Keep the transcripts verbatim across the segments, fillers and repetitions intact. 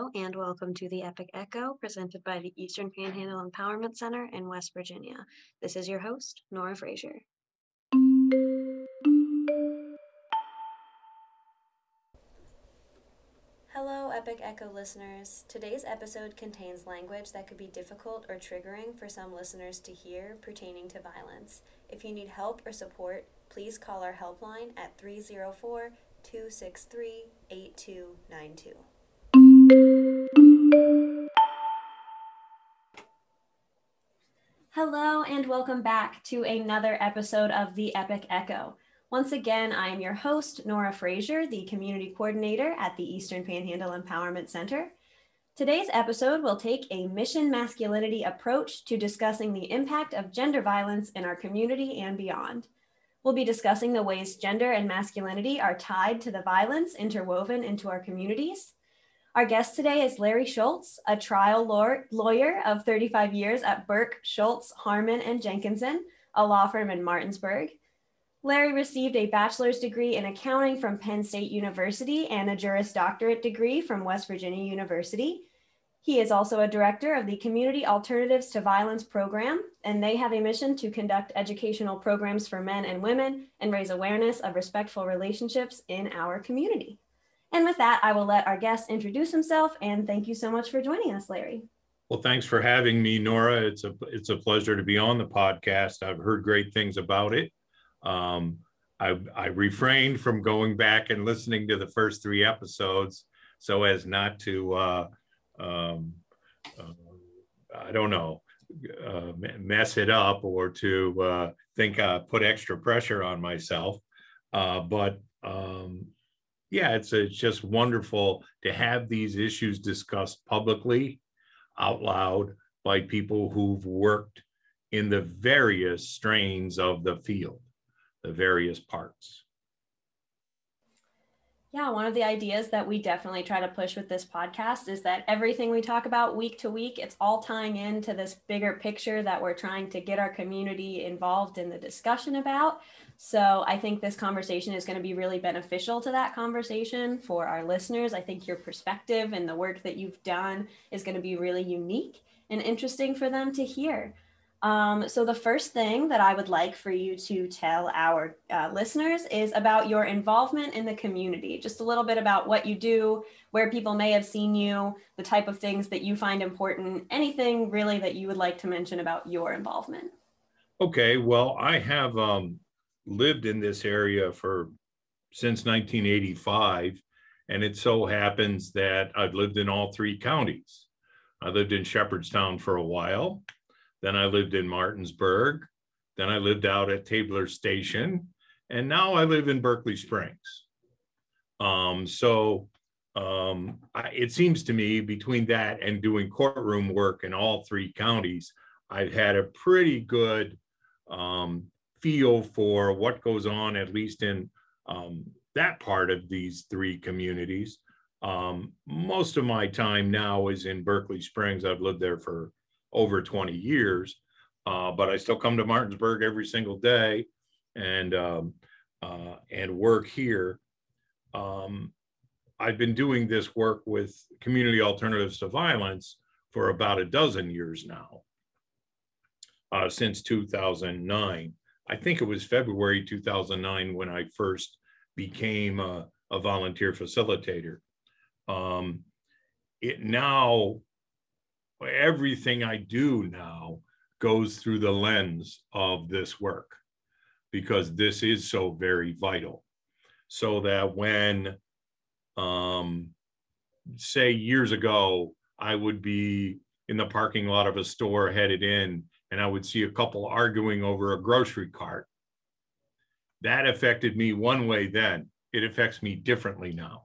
and welcome to the Epic Echo presented by the Eastern Panhandle Empowerment Center in West Virginia. This is your host, Nora Frazier. Hello, Epic Echo listeners. Today's episode contains language that could be difficult or triggering for some listeners to hear pertaining to violence. If you need help or support, please call our helpline at three oh four, two six three, eight two nine two. Hello and welcome back to another episode of the Epic Echo. Once again, I am your host, Nora Frazier, the Community Coordinator at the Eastern Panhandle Empowerment Center. Today's episode will take a mission masculinity approach to discussing the impact of gender violence in our community and beyond. We'll be discussing the ways gender and masculinity are tied to the violence interwoven into our communities. Our guest today is Larry Schultz, a trial law- lawyer of thirty-five years at Burke, Schultz, Harmon, and Jenkinson, a law firm in Martinsburg. Larry received a bachelor's degree in accounting from Penn State University and a Juris Doctorate degree from West Virginia University. He is also a director of the Community Alternatives to Violence program, and they have a mission to conduct educational programs for men and women and raise awareness of respectful relationships in our community. And with that, I will let our guest introduce himself, and thank you so much for joining us, Larry. Well, thanks for having me, Nora. It's a it's a pleasure to be on the podcast. I've heard great things about it. Um, I, I refrained from going back and listening to the first three episodes so as not to, uh, um, uh, I don't know, uh, mess it up or to uh, think uh, put extra pressure on myself. Uh, but um, yeah, it's, it's just wonderful to have these issues discussed publicly, out loud, by people who've worked in the various strains of the field, the various parts. Yeah, one of the ideas that we definitely try to push with this podcast is that everything we talk about week to week, it's all tying into this bigger picture that we're trying to get our community involved in the discussion about. So I think this conversation is going to be really beneficial to that conversation for our listeners. I think your perspective and the work that you've done is going to be really unique and interesting for them to hear. Um, so the first thing that I would like for you to tell our uh, listeners is about your involvement in the community, just a little bit about what you do, where people may have seen you, the type of things that you find important, anything really that you would like to mention about your involvement. Okay, well, I have um, lived in this area for since nineteen eighty-five, and it so happens that I've lived in all three counties. I lived in Shepherdstown for a while. Then I lived in Martinsburg. Then I lived out at Tabler Station. And now I live in Berkeley Springs. Um, so um, I, it seems to me between that and doing courtroom work in all three counties, I've had a pretty good um, feel for what goes on, at least in um, that part of these three communities. Um, most of my time now is in Berkeley Springs. I've lived there for over twenty years, uh, but I still come to Martinsburg every single day and um, uh, and work here. Um, I've been doing this work with Community Alternatives to Violence for about a dozen years now, uh, since two thousand nine. I think it was February two thousand nine when I first became a, a volunteer facilitator. Um, it now, everything I do now goes through the lens of this work because this is so very vital. So that when, um, say years ago, I would be in the parking lot of a store headed in and I would see a couple arguing over a grocery cart. That affected me one way then. It affects me differently now.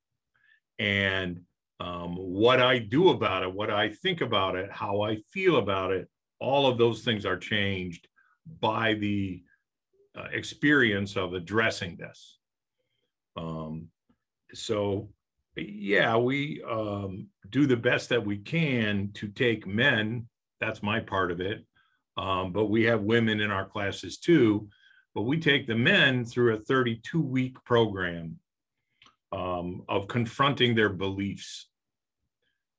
And Um, what I do about it, what I think about it, how I feel about it, all of those things are changed by the uh, experience of addressing this. Um, so, yeah, we um, do the best that we can to take men, that's my part of it, um, but we have women in our classes too, but we take the men through a thirty-two week program um, of confronting their beliefs.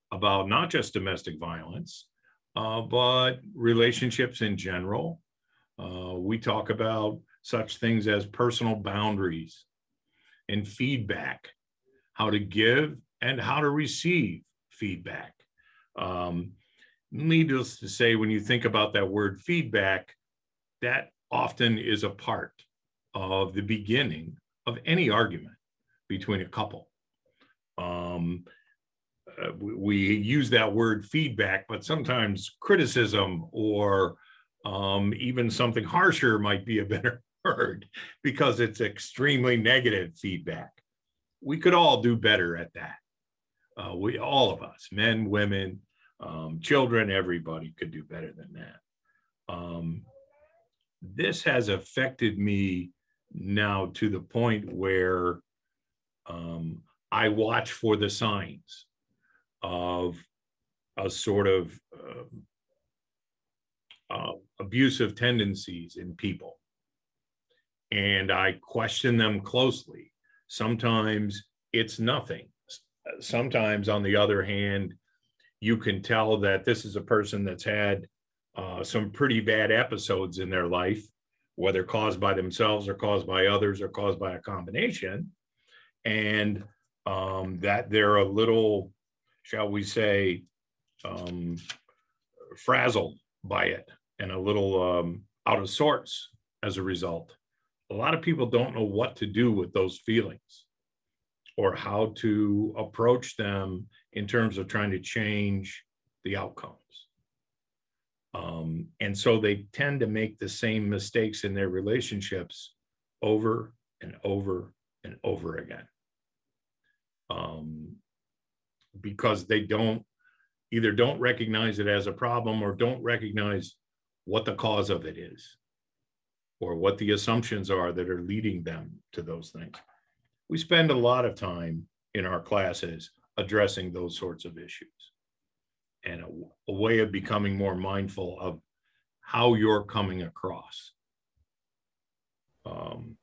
about not just domestic violence, uh, but relationships in general. Uh, we talk about such things as personal boundaries and feedback, how to give and how to receive feedback. Um, needless to say, when you think about that word feedback, that often is a part of the beginning of any argument between a couple. Um, uh, we, we use that word feedback, but sometimes criticism or um, even something harsher might be a better word because it's extremely negative feedback. We could all do better at that. Uh, we, all of us, men, women, um, children, everybody could do better than that. Um, this has affected me now to the point where um, I watch for the signs of a sort of uh, uh, abusive tendencies in people. And I question them closely. Sometimes it's nothing. Sometimes, on the other hand, you can tell that this is a person that's had uh, some pretty bad episodes in their life, whether caused by themselves or caused by others or caused by a combination, and um, that they're a little, shall we say, um, frazzled by it and a little um, out of sorts as a result. A lot of people don't know what to do with those feelings or how to approach them in terms of trying to change the outcomes. Um, and so they tend to make the same mistakes in their relationships over and over and over again. Um, because they don't, either don't recognize it as a problem or don't recognize what the cause of it is or what the assumptions are that are leading them to those things. We spend a lot of time in our classes addressing those sorts of issues and a, a way of becoming more mindful of how you're coming across. Um,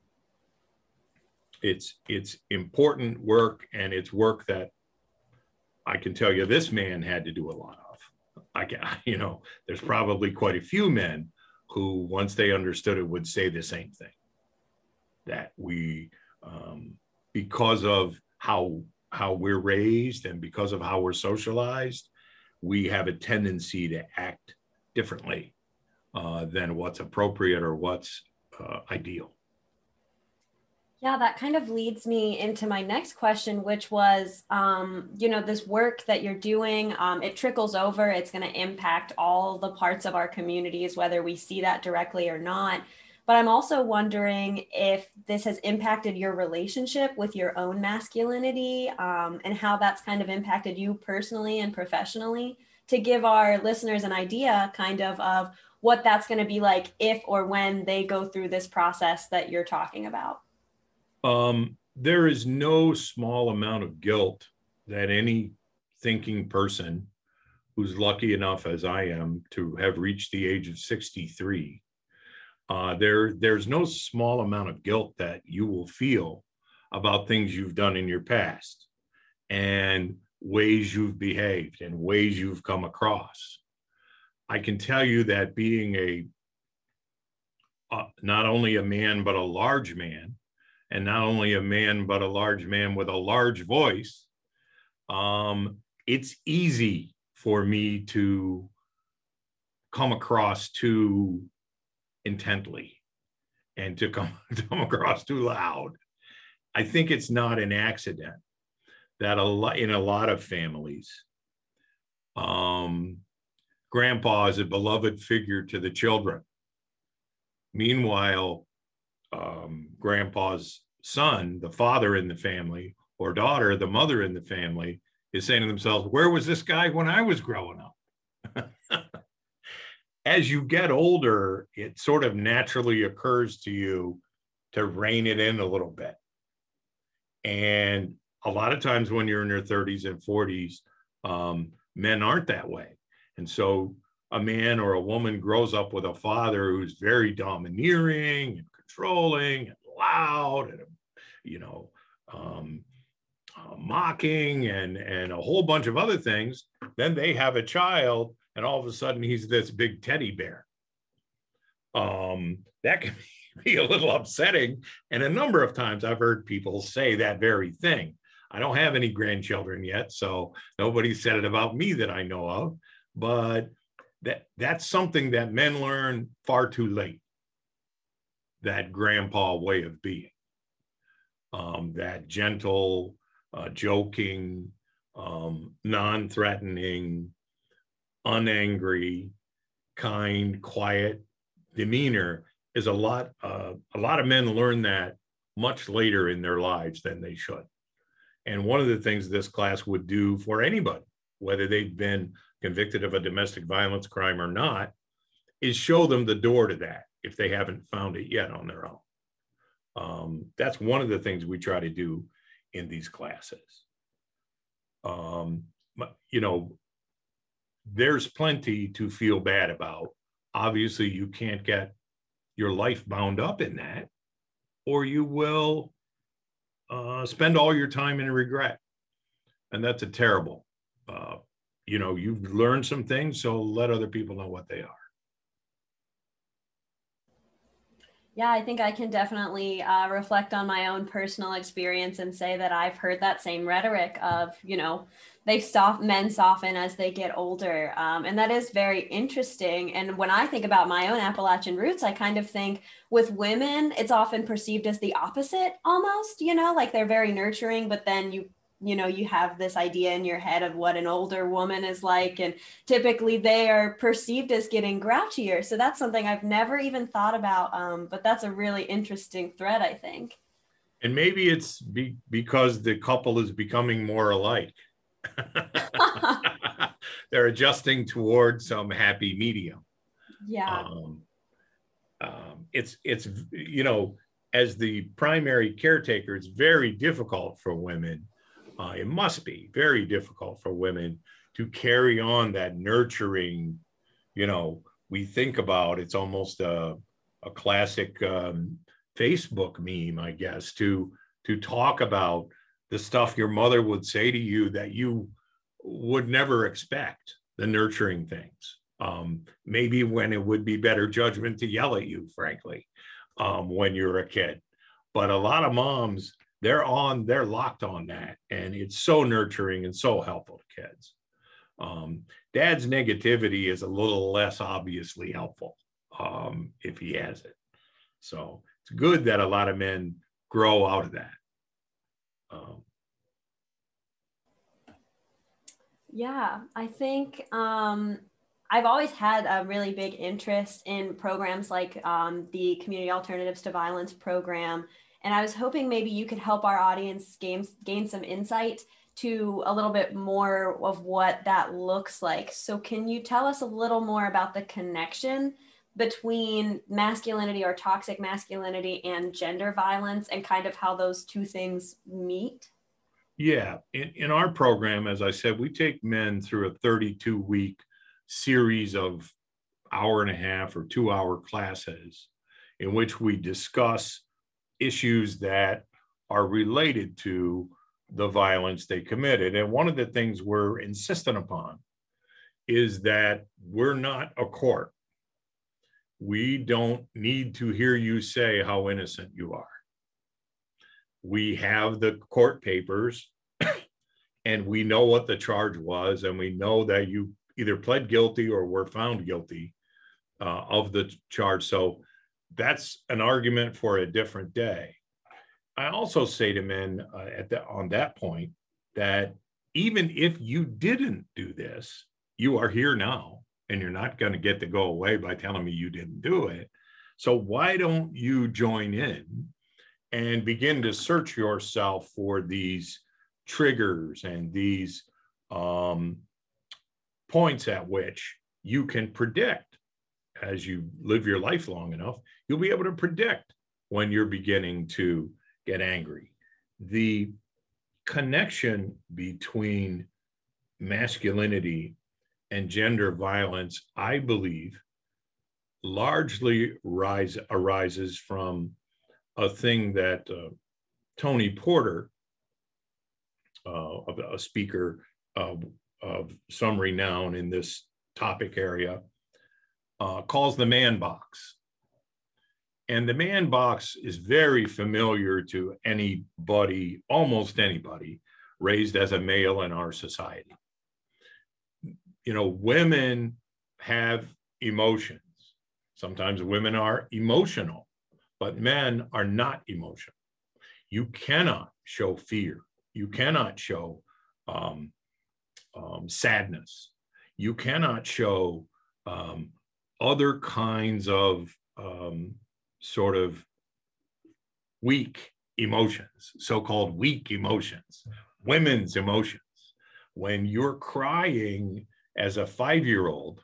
it's, it's important work, and it's work that I can tell you this man had to do a lot of. I can, you know, there's probably quite a few men who, once they understood it, would say the same thing, that we, um, because of how, how we're raised and because of how we're socialized, we have a tendency to act differently uh, than what's appropriate or what's uh, ideal. Yeah, that kind of leads me into my next question, which was, um, you know, this work that you're doing, um, it trickles over, it's going to impact all the parts of our communities, whether we see that directly or not. But I'm also wondering if this has impacted your relationship with your own masculinity, um, and how that's kind of impacted you personally and professionally, to give our listeners an idea kind of of what that's going to be like if or when they go through this process that you're talking about. Um, there is no small amount of guilt that any thinking person who's lucky enough, as I am, to have reached the age of sixty-three, uh, there, there's no small amount of guilt that you will feel about things you've done in your past and ways you've behaved and ways you've come across. I can tell you that being a, uh, not only a man, but a large man, and not only a man, but a large man with a large voice, um, it's easy for me to come across too intently and to come, to come across too loud. I think it's not an accident that a lot, in a lot of families, um, grandpa is a beloved figure to the children. Meanwhile, um, grandpa's son, the father in the family, or daughter, the mother in the family, is saying to themselves, where was this guy when I was growing up? As you get older, it sort of naturally occurs to you to rein it in a little bit. And a lot of times when you're in your thirties and forties, um, men aren't that way. And so a man or a woman grows up with a father who's very domineering and controlling and loud and, you know, um, uh, mocking and, and a whole bunch of other things. Then they have a child, and all of a sudden he's this big teddy bear. Um, that can be a little upsetting. And a number of times I've heard people say that very thing. I don't have any grandchildren yet, so nobody said it about me that I know of, but that that's something that men learn far too late, that grandpa way of being, um, that gentle, uh, joking, um, non-threatening, unangry, kind, quiet demeanor is a lot, uh, a lot of men learn that much later in their lives than they should. And one of the things this class would do for anybody, whether they've been convicted of a domestic violence crime or not, is show them the door to that if they haven't found it yet on their own. Um, that's one of the things we try to do in these classes. Um, you know, there's plenty to feel bad about. Obviously, you can't get your life bound up in that, or you will uh, spend all your time in regret. And that's a terrible, uh, you know, you've learned some things, so let other people know what they are. Yeah, I think I can definitely uh, reflect on my own personal experience and say that I've heard that same rhetoric of, you know, they soft men soften as they get older. Um, and that is very interesting. And when I think about my own Appalachian roots, I kind of think with women, it's often perceived as the opposite almost, you know, like they're very nurturing, but then you you know, you have this idea in your head of what an older woman is like, and typically they are perceived as getting grouchier. So that's something I've never even thought about, um, but that's a really interesting thread, I think. And maybe it's be, because the couple is becoming more alike. They're adjusting toward some happy medium. Yeah. Um, um, it's, it's, you know, as the primary caretaker, it's very difficult for women. Uh, it must be very difficult for women to carry on that nurturing, you know, we think about, it's almost a, a classic um, Facebook meme, I guess, to, to talk about the stuff your mother would say to you that you would never expect, the nurturing things. Um, maybe when it would be better judgment to yell at you, frankly, um, when you're a kid. But a lot of moms, they're on, they're locked on that. And it's so nurturing and so helpful to kids. Um, dad's negativity is a little less obviously helpful um, if he has it. So it's good that a lot of men grow out of that. Um, yeah, I think um, I've always had a really big interest in programs like um, the Community Alternatives to Violence program. And I was hoping maybe you could help our audience gain, gain some insight to a little bit more of what that looks like. So can you tell us a little more about the connection between masculinity or toxic masculinity and gender violence, and kind of how those two things meet? Yeah, in, in our program, as I said, we take men through a thirty-two week series of hour and a half or two hour classes in which we discuss issues that are related to the violence they committed. And one of the things we're insistent upon is that we're not a court. We don't need to hear you say how innocent you are. We have the court papers and we know what the charge was, and we know that you either pled guilty or were found guilty uh, of the charge. So that's an argument for a different day. I also say to men uh, at the, on that point that even if you didn't do this, you are here now and you're not going to get to go away by telling me you didn't do it. So why don't you join in and begin to search yourself for these triggers and these um, points at which you can predict, as you live your life long enough, you'll be able to predict when you're beginning to get angry. The connection between masculinity and gender violence, I believe, largely rise, arises from a thing that uh, Tony Porter uh, a speaker of, of some renown in this topic area, uh, calls the man box. And the man box is very familiar to anybody, almost anybody, raised as a male in our society. You know, women have emotions. Sometimes women are emotional, but men are not emotional. You cannot show fear. You cannot show um, um, sadness. You cannot show um, other kinds of um, sort of weak emotions, so-called weak emotions, women's emotions. When you're crying as a five-year-old,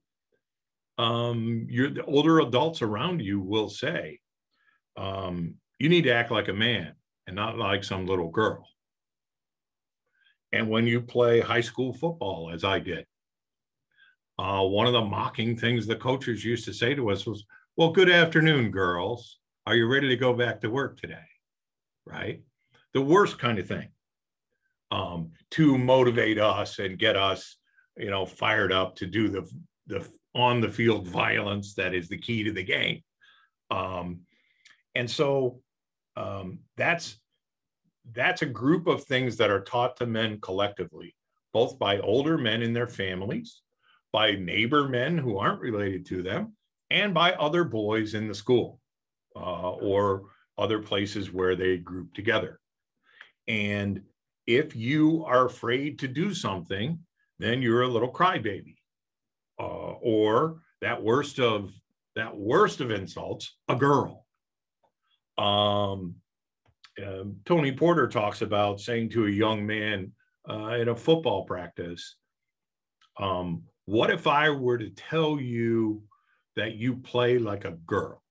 um, you're, the older adults around you will say, um, you need to act like a man and not like some little girl. And when you play high school football, as I did, uh, one of the mocking things the coaches used to say to us was, well, good afternoon, girls. Are you ready to go back to work today? Right? The worst kind of thing um, to motivate us and get us, you know, fired up to do the, the on the field violence that is the key to the game. Um, and so um, that's, that's a group of things that are taught to men collectively, both by older men in their families, by neighbor men who aren't related to them, and by other boys in the school uh, or other places where they group together. And if you are afraid to do something, then you're a little crybaby. Uh, or that worst of that worst of insults, a girl. Um, um, Tony Porter talks about saying to a young man uh, in a football practice, um, what if I were to tell you that you play like a girl?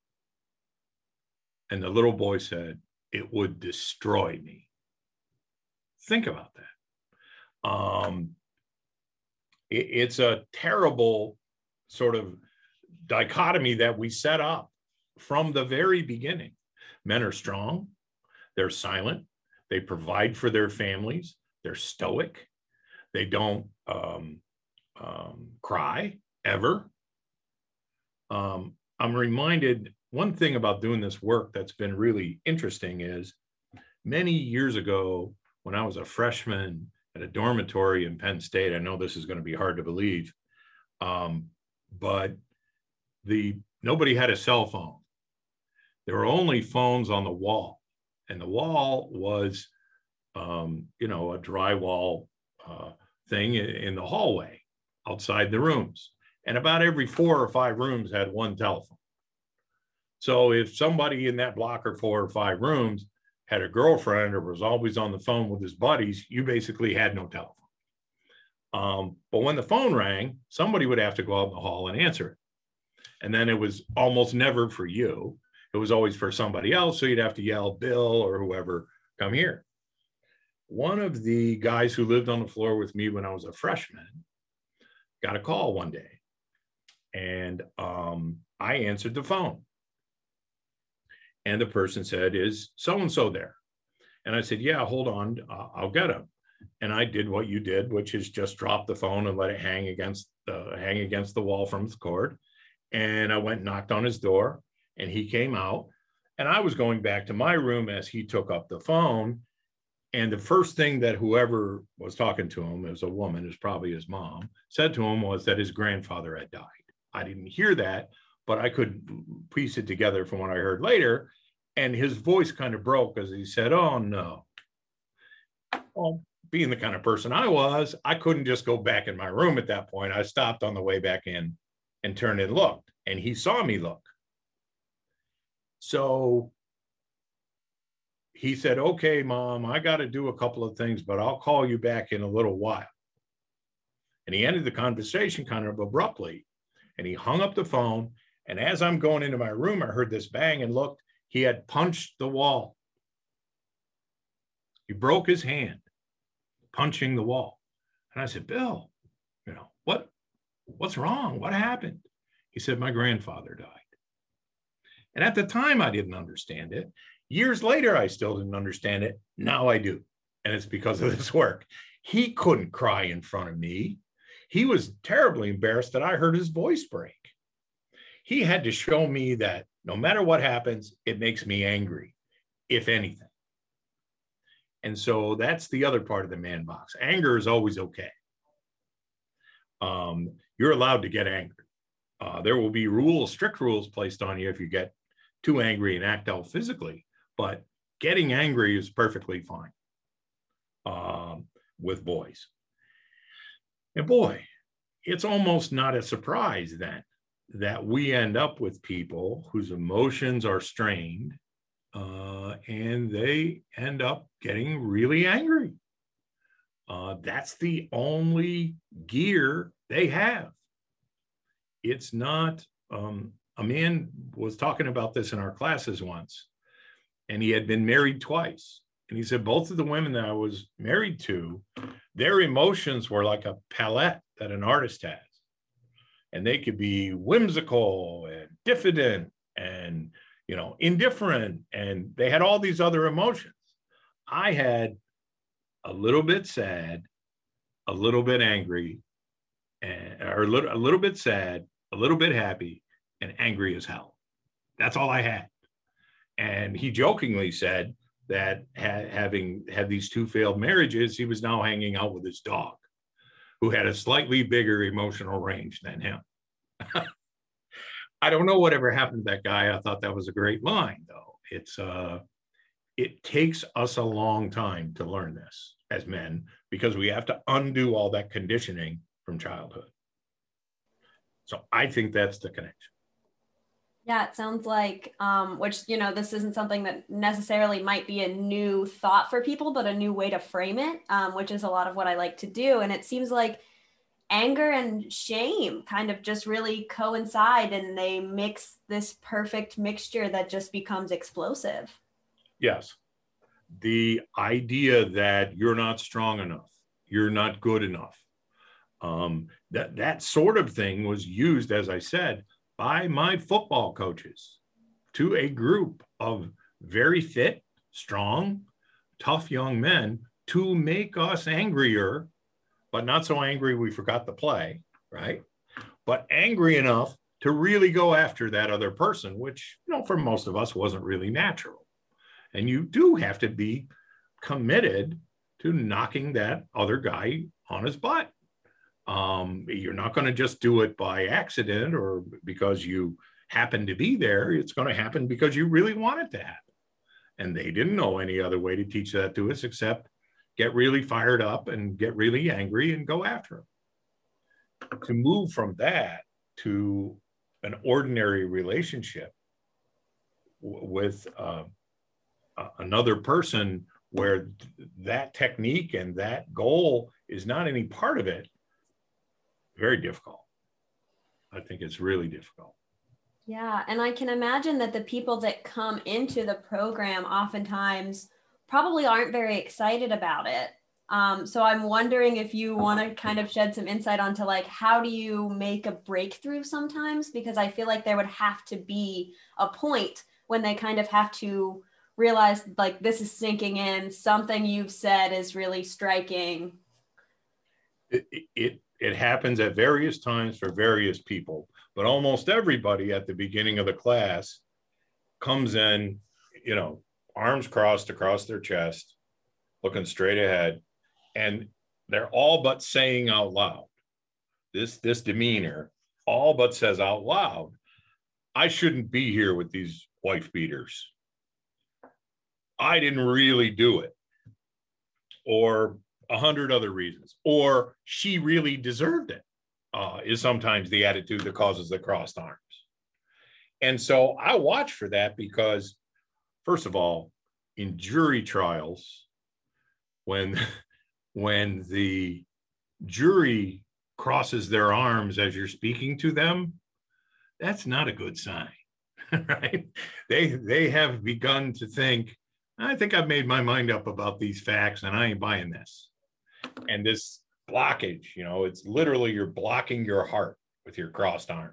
And the little boy said, it would destroy me. Think about that. Um, it, it's a terrible sort of dichotomy that we set up from the very beginning. Men are strong, they're silent, they provide for their families, they're stoic, they don't um, um, cry ever. Um, I'm reminded one thing about doing this work that's been really interesting is many years ago, when I was a freshman at a dormitory in Penn State, I know this is going to be hard to believe, um, but the nobody had a cell phone. There were only phones on the wall, and the wall was, um, you know, a drywall uh, thing in the hallway outside the rooms. And about every four or five rooms had one telephone. So if somebody in that block or four or five rooms had a girlfriend or was always on the phone with his buddies, you basically had no telephone. Um, but when the phone rang, somebody would have to go out in the hall and answer it. And then it was almost never for you. It was always for somebody else. So you'd have to yell, Bill or whoever, come here. One of the guys who lived on the floor with me when I was a freshman got a call one day. And um, I answered the phone. And the person said, is so-and-so there? And I said, yeah, hold on, uh, I'll get him. And I did what you did, which is just drop the phone and let it hang against, uh, hang against the wall from the cord. And I went and knocked on his door, and he came out. And I was going back to my room as he took up the phone. And the first thing that whoever was talking to him, as a woman, is probably his mom, said to him was that his grandfather had died. I didn't hear that, but I could piece it together from what I heard later. And his voice kind of broke as he said, oh, no. Well, being the kind of person I was, I couldn't just go back in my room at that point. I stopped on the way back in and turned and looked, and he saw me look. So he said, okay, Mom, I got to do a couple of things, but I'll call you back in a little while. And he ended the conversation kind of abruptly, and he hung up the phone. And as I'm going into my room, I heard this bang and looked. He had punched the wall. He broke his hand punching the wall. And I said, Bill, you know, what, what's wrong? What happened? He said, my grandfather died. And at the time, I didn't understand it. Years later, I still didn't understand it. Now I do. and it's because of this work. He couldn't cry in front of me. He was terribly embarrassed that I heard his voice break. He had to show me that no matter what happens, it makes me angry, if anything. And so that's the other part of the man box. Anger is always okay. Um, you're allowed to get angry. Uh, there will be rules, strict rules placed on you if you get too angry and act out physically, but getting angry is perfectly fine um, with boys. And boy, it's almost not a surprise then that we end up with people whose emotions are strained uh, and they end up getting really angry. Uh, that's the only gear they have. It's not, um, a man was talking about this in our classes once, and he had been married twice. And he said, both of the women that I was married to, their emotions were like a palette that an artist has. And they could be whimsical and diffident and, you know, indifferent. And they had all these other emotions. I had a little bit sad, a little bit angry, and, or a little, a little bit sad, a little bit happy, and angry as hell. That's all I had. And he jokingly said that ha- having had these two failed marriages, he was now hanging out with his dog, who had a slightly bigger emotional range than him. I don't know whatever happened to that guy. I thought that was a great line, though. It's uh, it takes us a long time to learn this as men, because we have to undo all that conditioning from childhood. So I think that's the connection. Yeah, it sounds like, um, which, you know, this isn't something that necessarily might be a new thought for people, but a new way to frame it, um, which is a lot of what I like to do. And it seems like anger and shame kind of just really coincide, and they mix this perfect mixture that just becomes explosive. Yes. The idea that you're not strong enough, you're not good enough, um, that, that sort of thing was used, as I said, by my football coaches to a group of very fit, strong, tough young men to make us angrier, but not so angry we forgot the play, right? But angry enough to really go after that other person, which, you know, for most of us wasn't really natural. And you do have to be committed to knocking that other guy on his butt. Um, you're not going to just do it by accident or because you happen to be there. It's going to happen because you really want it to happen. And they didn't know any other way to teach that to us except get really fired up and get really angry and go after them. To move from that to an ordinary relationship w- with uh, another person where that technique and that goal is not any part of it, very difficult. I think it's really difficult. Yeah, and I can imagine that the people that come into the program oftentimes probably aren't very excited about it. Um, so I'm wondering if you want to kind of shed some insight onto, like, how do you make a breakthrough sometimes? Because I feel like there would have to be a point when they kind of have to realize, like, this is sinking in, something you've said is really striking. It, it, it happens at various times for various people, but almost everybody at the beginning of the class comes in, you know, arms crossed across their chest, looking straight ahead, and they're all but saying out loud, this, this demeanor all but says out loud, I shouldn't be here with these wife beaters. I didn't really do it. Or a hundred other reasons, or she really deserved it, uh, is sometimes the attitude that causes the crossed arms. And so I watch for that because, first of all, in jury trials, when, when the jury crosses their arms as you're speaking to them, that's not a good sign, right? They, they have begun to think, I think I've made my mind up about these facts and I ain't buying this. And this blockage, you know, it's literally you're blocking your heart with your crossed arms.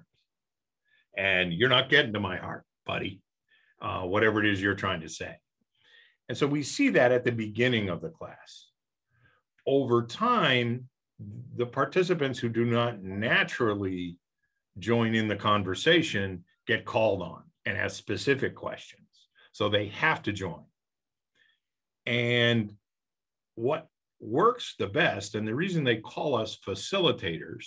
And you're not getting to my heart, buddy, uh, whatever it is you're trying to say. And so we see that at the beginning of the class. Over time, the participants who do not naturally join in the conversation get called on and ask specific questions. So they have to join. And what works the best, and the reason they call us facilitators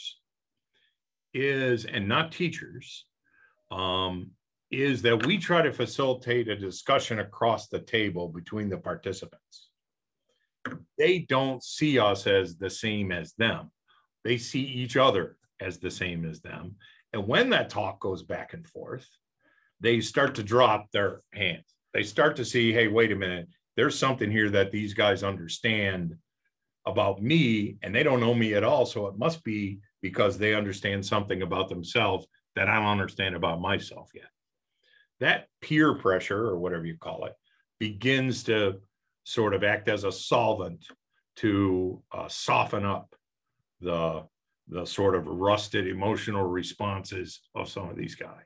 is, and not teachers, um, is that we try to facilitate a discussion across the table between the participants. They don't see us as the same as them. They see each other as the same as them. And when that talk goes back and forth, they start to drop their hands. They start to see, hey, wait a minute, there's something here that these guys understand about me, and they don't know me at all. So it must be because they understand something about themselves that I don't understand about myself yet. That peer pressure, or whatever you call it, begins to sort of act as a solvent to uh, soften up the, the sort of rusted emotional responses of some of these guys.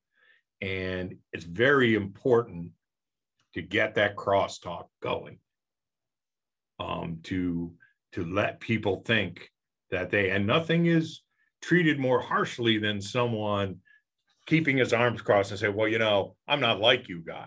And it's very important to get that crosstalk going, um, to, to let people think that they, and nothing is treated more harshly than someone keeping his arms crossed and say, well, you know, I'm not like you guys.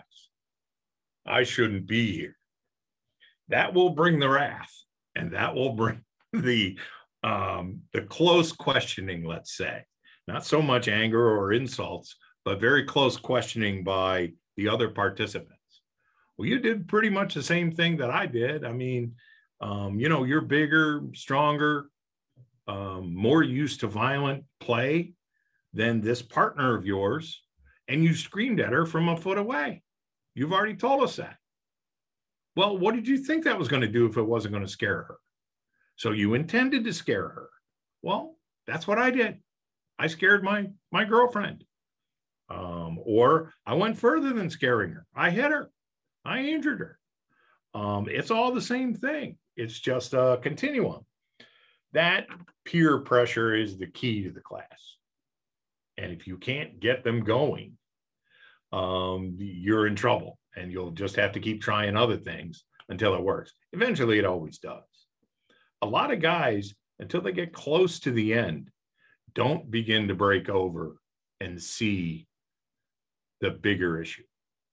I shouldn't be here. That will bring the wrath, and that will bring the, um, the close questioning, let's say. Not so much anger or insults, but very close questioning by the other participants. Well, you did pretty much the same thing that I did. I mean, um, you know, you're bigger, stronger, um, more used to violent play than this partner of yours, and you screamed at her from a foot away. You've already told us that. Well, what did you think that was going to do if it wasn't going to scare her? So you intended to scare her. Well, that's what I did. I scared my, my girlfriend. Um, or I went further than scaring her. I hit her. I injured her. Um, it's all the same thing. It's just a continuum. That peer pressure is the key to the class. And if you can't get them going, um, you're in trouble, and you'll just have to keep trying other things until it works. Eventually, it always does. A lot of guys, until they get close to the end, don't begin to break over and see the bigger issue.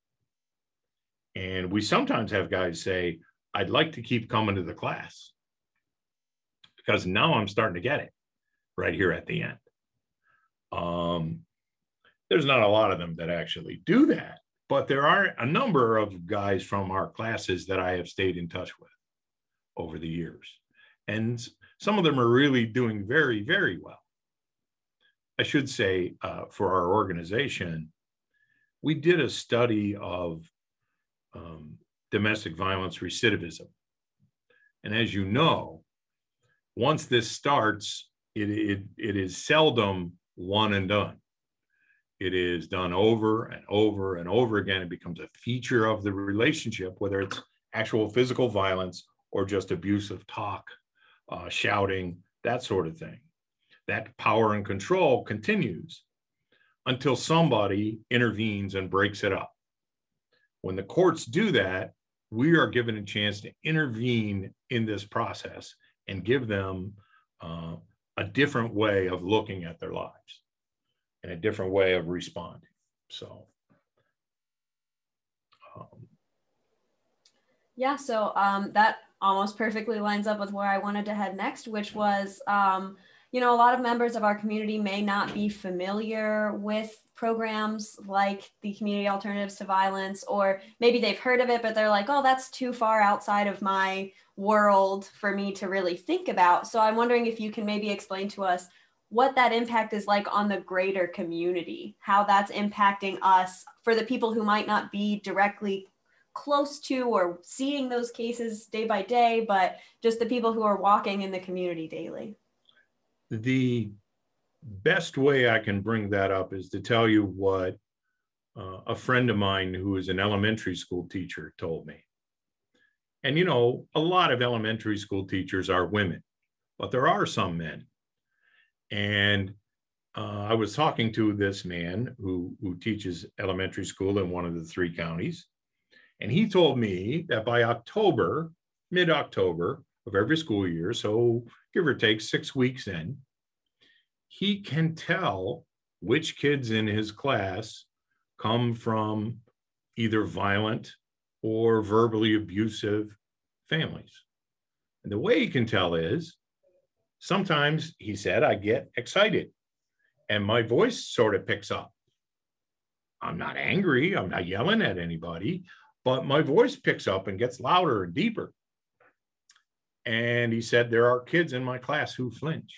And we sometimes have guys say, I'd like to keep coming to the class because now I'm starting to get it right here at the end. Um, there's not a lot of them that actually do that, but there are a number of guys from our classes that I have stayed in touch with over the years. And some of them are really doing very, very well. I should say, uh, for our organization, we did a study of um, domestic violence recidivism. And as you know, once this starts, it, it, it is seldom one and done. It is done over and over and over again. It becomes a feature of the relationship, whether it's actual physical violence or just abusive talk, uh, shouting, that sort of thing. That power and control continues until somebody intervenes and breaks it up. When the courts do that, we are given a chance to intervene in this process and give them uh, a different way of looking at their lives and a different way of responding. So, um, yeah, so um, that almost perfectly lines up with where I wanted to head next, which was, um, you know, a lot of members of our community may not be familiar with programs like the Community Alternatives to Violence, or maybe they've heard of it, but they're like, oh, that's too far outside of my world for me to really think about. So I'm wondering if you can maybe explain to us what that impact is like on the greater community, how that's impacting us for the people who might not be directly close to or seeing those cases day by day, but just the people who are walking in the community daily. The best way I can bring that up is to tell you what uh, a friend of mine who is an elementary school teacher told me. And, you know, a lot of elementary school teachers are women, but there are some men. And uh, I was talking to this man who, who teaches elementary school in one of the three counties. And he told me that by October, mid-October of every school year, so give or take six weeks in, he can tell which kids in his class come from either violent or verbally abusive families. And the way he can tell is sometimes, he said, I get excited and my voice sort of picks up. I'm not angry, I'm not yelling at anybody, but my voice picks up and gets louder and deeper. And he said, there are kids in my class who flinch.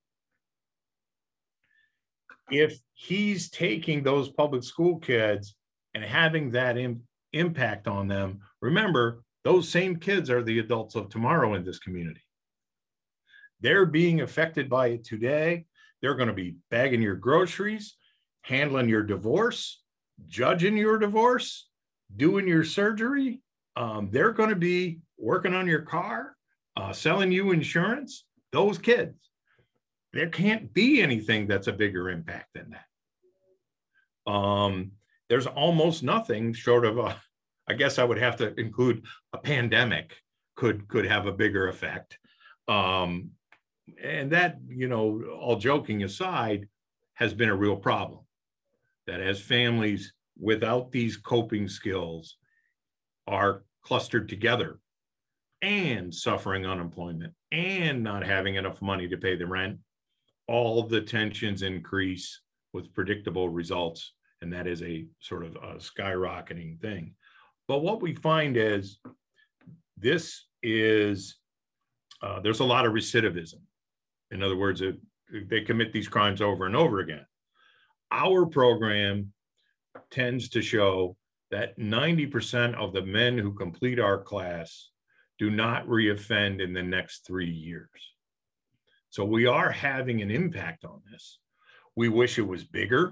If he's taking those public school kids and having that im- impact on them, remember, those same kids are the adults of tomorrow in this community. They're being affected by it today. They're going to be bagging your groceries, handling your divorce, judging your divorce, doing your surgery. Um, they're going to be working on your car, uh, selling you insurance. Those kids. There can't be anything that's a bigger impact than that. Um, there's almost nothing short of a, I guess I would have to include a pandemic could, could have a bigger effect. Um, and that, you know, all joking aside, has been a real problem. That as families without these coping skills are clustered together and suffering unemployment and not having enough money to pay the rent, all the tensions increase with predictable results. And that is a sort of a skyrocketing thing. But what we find is this is, uh, there's a lot of recidivism. In other words, it, they commit these crimes over and over again. Our program tends to show that ninety percent of the men who complete our class do not reoffend in the next three years. So we are having an impact on this. We wish it was bigger.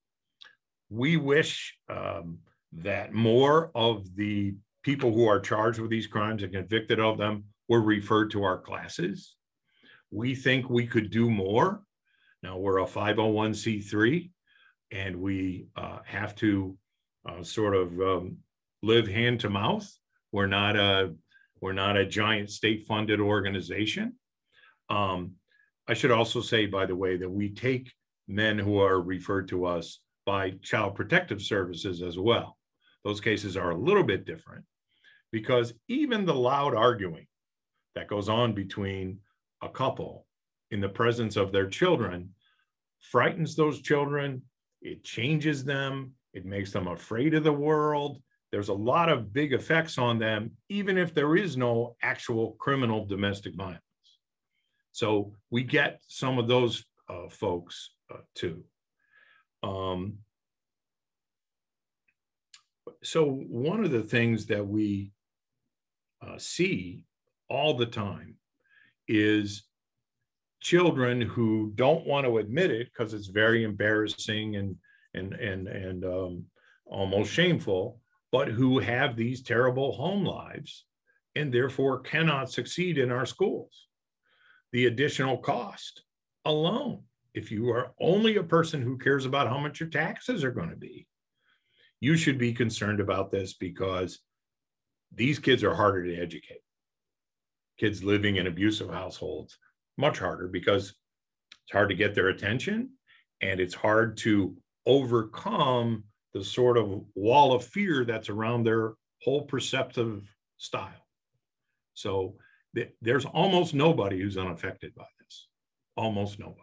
We wish um, that more of the people who are charged with these crimes and convicted of them were referred to our classes. We think we could do more. Now we're a five oh one c three and we uh, have to uh, sort of um, live hand to mouth. We're not a, we're not a giant state-funded organization. Um, I should also say, by the way, that we take men who are referred to us by Child Protective Services as well. Those cases are a little bit different because even the loud arguing that goes on between a couple in the presence of their children frightens those children, it changes them, it makes them afraid of the world. There's a lot of big effects on them, even if there is no actual criminal domestic violence. So we get some of those uh, folks uh, too. Um, so one of the things that we uh, see all the time is children who don't want to admit it because it's very embarrassing and and and and um, almost shameful, but who have these terrible home lives and therefore cannot succeed in our schools. The additional cost alone, if you are only a person who cares about how much your taxes are going to be, you should be concerned about this because these kids are harder to educate. Kids living in abusive households, much harder because it's hard to get their attention and it's hard to overcome the sort of wall of fear that's around their whole perceptive style. So th- there's almost nobody who's unaffected by this, almost nobody.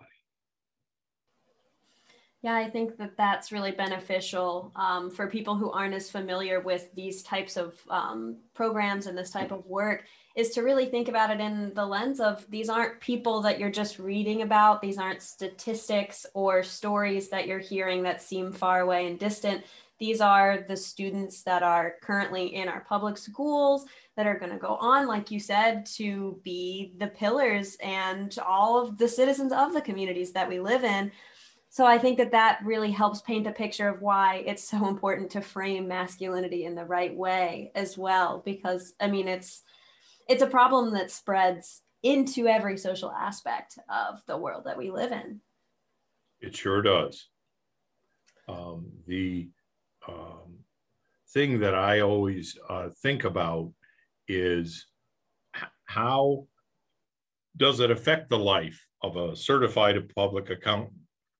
Yeah, I think that that's really beneficial um, for people who aren't as familiar with these types of um, programs and this type of work, is to really think about it in the lens of these aren't people that you're just reading about. These aren't statistics or stories that you're hearing that seem far away and distant. These are the students that are currently in our public schools that are going to go on, like you said, to be the pillars and all of the citizens of the communities that we live in. So I think that that really helps paint a picture of why it's so important to frame masculinity in the right way as well, because I mean, it's it's a problem that spreads into every social aspect of the world that we live in. It sure does. Um, the um, thing that I always uh, think about is how does it affect the life of a certified public accountant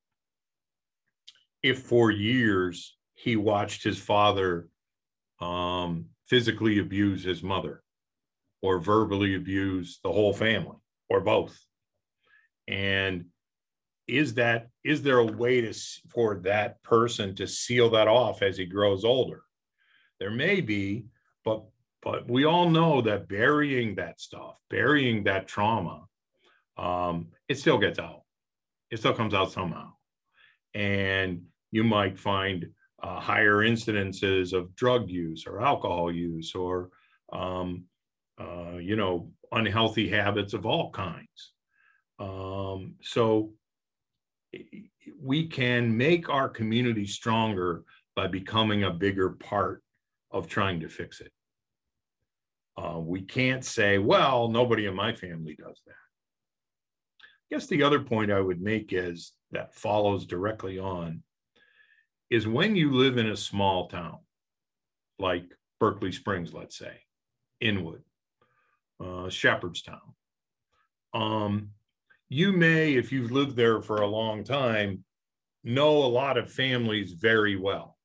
if for years he watched his father um, physically abuse his mother or verbally abuse the whole family or both? And is that, is there a way to, for that person to seal that off as he grows older? There may be, but, but we all know that burying that stuff, burying that trauma, um, it still gets out. It still comes out somehow. And you might find uh, higher incidences of drug use or alcohol use or, um, uh, you know, unhealthy habits of all kinds. Um, so we can make our community stronger by becoming a bigger part of trying to fix it. Uh, we can't say, well, nobody in my family does that. I guess the other point I would make is that follows directly on is when you live in a small town, like Berkeley Springs, let's say, Inwood, uh, Shepherdstown, um, you may, if you've lived there for a long time, know a lot of families very well.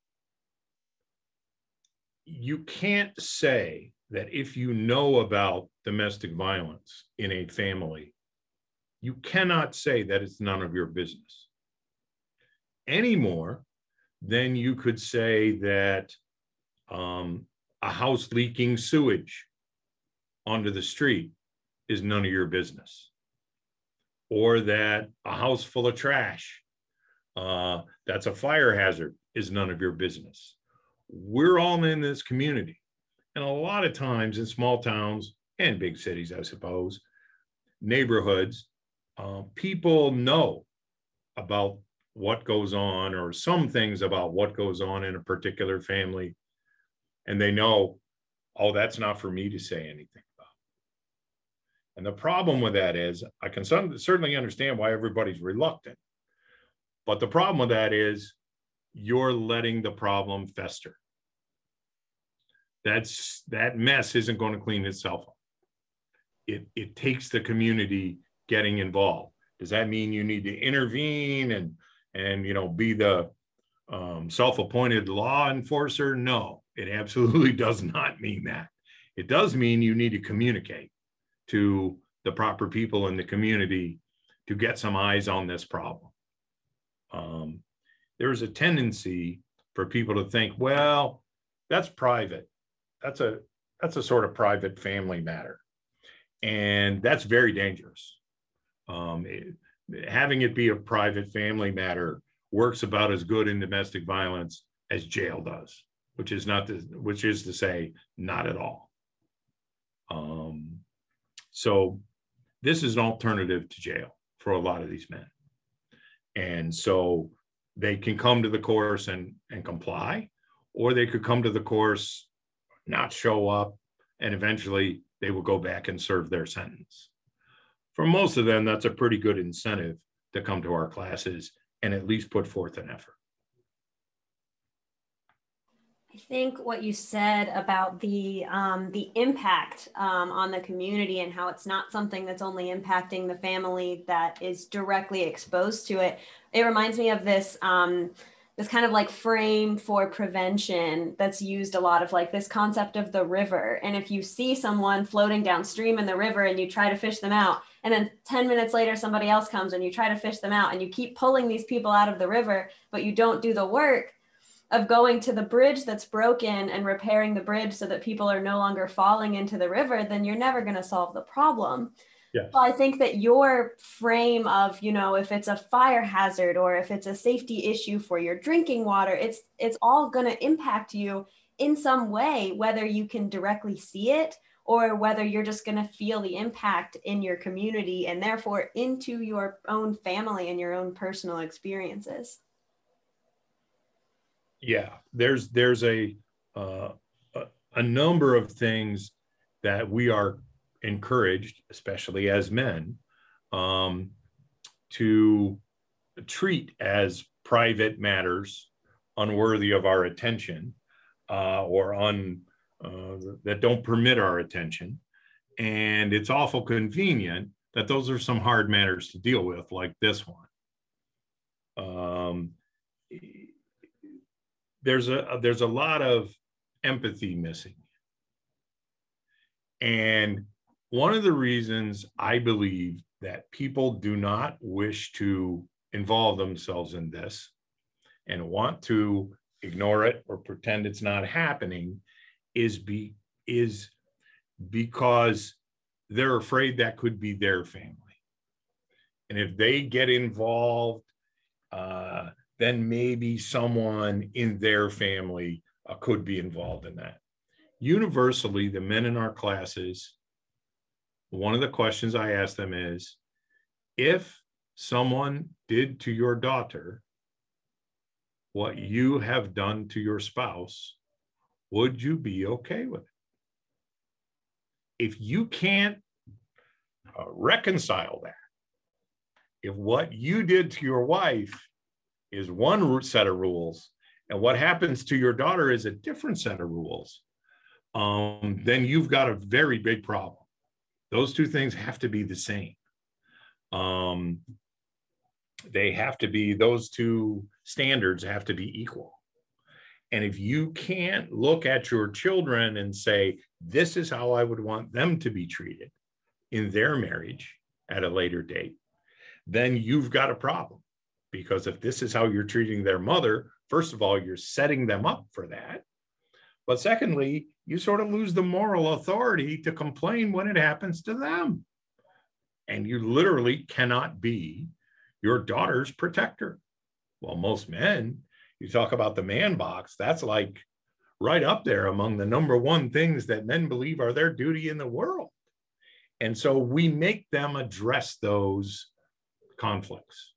You can't say that if you know about domestic violence in a family, you cannot say that it's none of your business any more than you could say that um, a house leaking sewage onto the street is none of your business, or that a house full of trash uh, that's a fire hazard is none of your business. We're all in this community. And a lot of times in small towns and big cities, I suppose, neighborhoods, uh, people know about what goes on or some things about what goes on in a particular family. And they know, oh, that's not for me to say anything about. And the problem with that is, I can certainly understand why everybody's reluctant. But the problem with that is you're letting the problem fester. That's, that mess isn't going to clean itself up. It, it takes the community getting involved. Does that mean you need to intervene and, and you know, be the um, self-appointed law enforcer? No, it absolutely does not mean that. It does mean you need to communicate to the proper people in the community to get some eyes on this problem. Um, there's a tendency for people to think, well, that's private. That's a, that's a sort of private family matter. And that's very dangerous. Um, it, having it be a private family matter works about as good in domestic violence as jail does, which is not the, which is to say, not at all. Um, so this is an alternative to jail for a lot of these men. And so they can come to the course and, and comply, or they could come to the course, not show up, and eventually they will go back and serve their sentence. For most of them, that's a pretty good incentive to come to our classes and at least put forth an effort. I think what you said about the um, the impact um, on the community and how it's not something that's only impacting the family that is directly exposed to it. It reminds me of this um, this kind of like frame for prevention that's used a lot, of like this concept of the river. And if you see someone floating downstream in the river and you try to fish them out, and then ten minutes later, somebody else comes and you try to fish them out, and you keep pulling these people out of the river, but you don't do the work of going to the bridge that's broken and repairing the bridge so that people are no longer falling into the river, then you're never going to solve the problem. Yes. So I think that your frame of, you know, if it's a fire hazard or if it's a safety issue for your drinking water, it's it's all going to impact you in some way, whether you can directly see it or whether you're just going to feel the impact in your community and therefore into your own family and your own personal experiences. Yeah, there's there's a, uh, a a number of things that we are encouraged, especially as men, um, to treat as private matters unworthy of our attention, uh, or un, uh, that don't permit our attention. And it's awful convenient that those are some hard matters to deal with, like this one. Um, there's a there's a lot of empathy missing. And one of the reasons I believe that people do not wish to involve themselves in this and want to ignore it or pretend it's not happening is be is because they're afraid that could be their family. And if they get involved, uh, then maybe someone in their family uh, could be involved in that. Universally, the men in our classes, one of the questions I ask them is, if someone did to your daughter what you have done to your spouse, would you be okay with it? If you can't uh, reconcile that, if what you did to your wife is one set of rules and what happens to your daughter is a different set of rules, um, then you've got a very big problem. Those two things have to be the same. Um, they have to be, those two standards have to be equal. And if you can't look at your children and say, this is how I would want them to be treated in their marriage at a later date, then you've got a problem. Because if this is how you're treating their mother, first of all, you're setting them up for that. But secondly, you sort of lose the moral authority to complain when it happens to them. And you literally cannot be your daughter's protector. Well, most men, you talk about the man box, that's like right up there among the number one things that men believe are their duty in the world. And so we make them address those conflicts.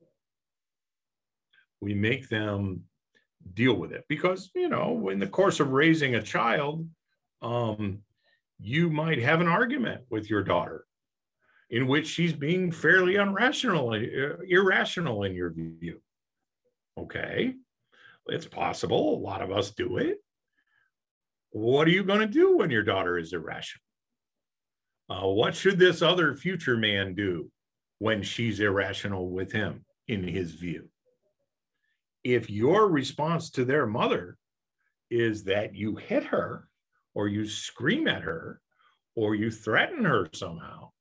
We make them deal with it because, you know, in the course of raising a child, um, you might have an argument with your daughter in which she's being fairly irrational, irrational in your view. Okay, it's possible. A lot of us do it. What are you going to do when your daughter is irrational? Uh, what should this other future man do when she's irrational with him in his view? If your response to their mother is that you hit her or you scream at her or you threaten her somehow,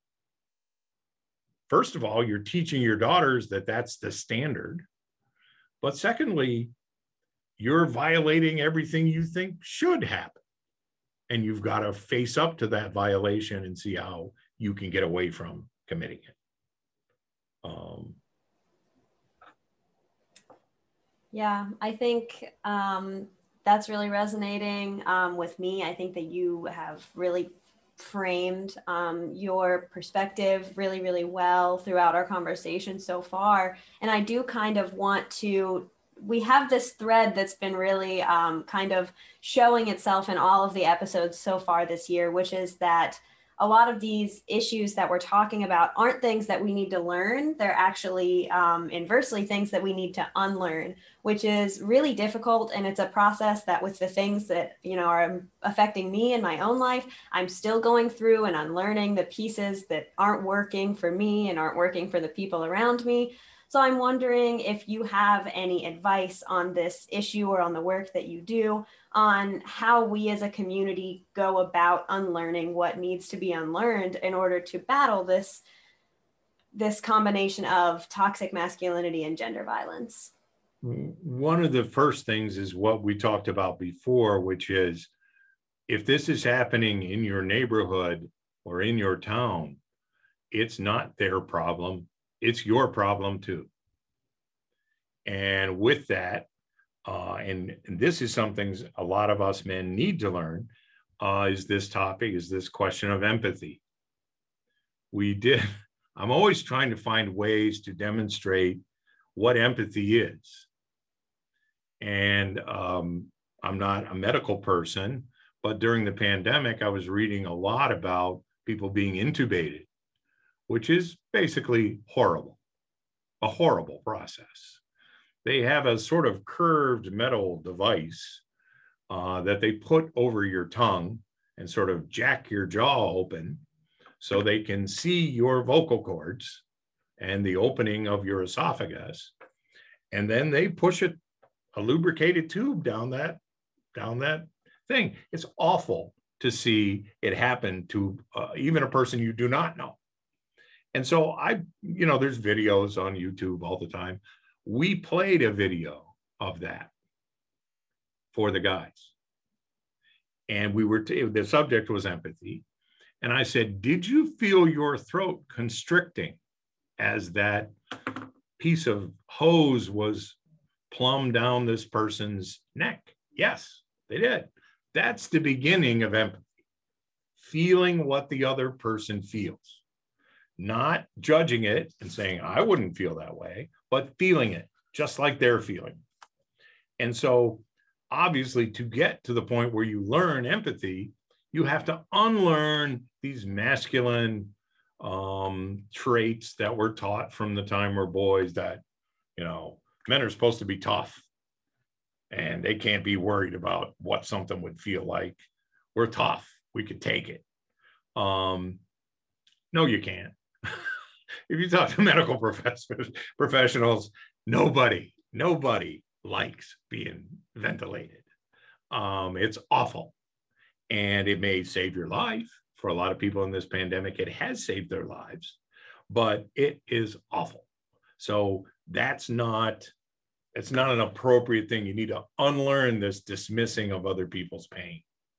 first of all, you're teaching your daughters that that's the standard. But secondly, you're violating everything you think should happen. And you've got to face up to that violation and see how you can get away from committing it. Um, Yeah, I think um, that's really resonating um, with me. I think that you have really framed um, your perspective really, really well throughout our conversation so far. And I do kind of want to, we have this thread that's been really um, kind of showing itself in all of the episodes so far this year, which is that a lot of these issues that we're talking about aren't things that we need to learn. They're actually um, inversely things that we need to unlearn, which is really difficult. And it's a process that with the things that, you know, are affecting me in my own life, I'm still going through and unlearning the pieces that aren't working for me and aren't working for the people around me. So I'm wondering if you have any advice on this issue or on the work that you do on how we as a community go about unlearning what needs to be unlearned in order to battle this, this combination of toxic masculinity and gender violence. One of the first things is what we talked about before, which is if this is happening in your neighborhood or in your town, it's not their problem. It's your problem too. And with that, uh, and, and this is something a lot of us men need to learn, uh, is this topic, is this question of empathy. We did, I'm always trying to find ways to demonstrate what empathy is. And um, I'm not a medical person, but during the pandemic, I was reading a lot about people being intubated, which is basically horrible, a horrible process. They have a sort of curved metal device uh, that they put over your tongue and sort of jack your jaw open so they can see your vocal cords and the opening of your esophagus. And then they push it, a lubricated tube down that, down that thing. It's awful to see it happen to uh, even a person you do not know. And so I, you know, there's videos on YouTube all the time. We played a video of that for the guys. And we were, t- the subject was empathy. And I said, did you feel your throat constricting as that piece of hose was plumbed down this person's neck? Yes, they did. That's the beginning of empathy. Feeling what the other person feels. Not judging it and saying, I wouldn't feel that way, but feeling it just like they're feeling. And so obviously to get to the point where you learn empathy, you have to unlearn these masculine um, traits that were taught from the time we're boys, that, you know, men are supposed to be tough and they can't be worried about what something would feel like. We're tough. We could take it. Um, no, you can't. If you talk to medical professors, professionals, nobody, nobody likes being ventilated. Um, it's awful. And it may save your life. For a lot of people in this pandemic, it has saved their lives, but it is awful. So that's not, it's not an appropriate thing. You need to unlearn this dismissing of other people's pain.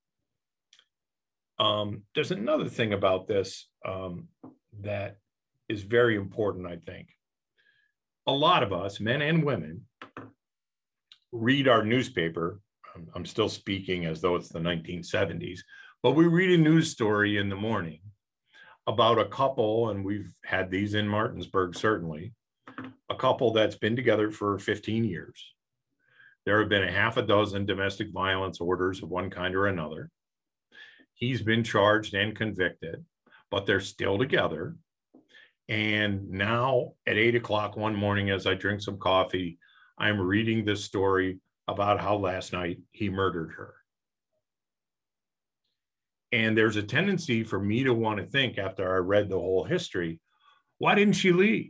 Um, there's another thing about this um, that is very important, I think. A lot of us, men and women, read our newspaper. I'm, I'm still speaking as though it's the nineteen seventies, but we read a news story in the morning about a couple, and we've had these in Martinsburg, certainly, a couple that's been together for fifteen years. There have been a half a dozen domestic violence orders of one kind or another. He's been charged and convicted, but they're still together. And now at eight o'clock one morning, as I drink some coffee, I'm reading this story about how last night he murdered her. And there's a tendency for me to want to think, after I read the whole history, why didn't she leave?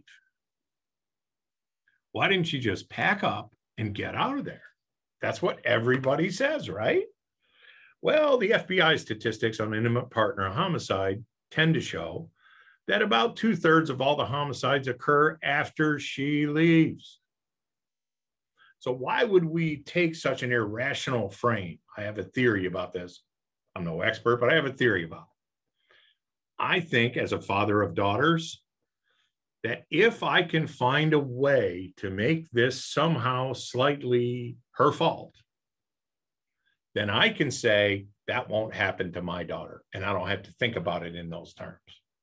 Why didn't she just pack up and get out of there? That's what everybody says, right? Well, the F B I statistics on intimate partner homicide tend to show that about two thirds of all the homicides occur after she leaves. So why would we take such an irrational frame? I have a theory about this. I'm no expert, but I have a theory about it. I think, as a father of daughters, that if I can find a way to make this somehow slightly her fault, then I can say that won't happen to my daughter, and I don't have to think about it in those terms.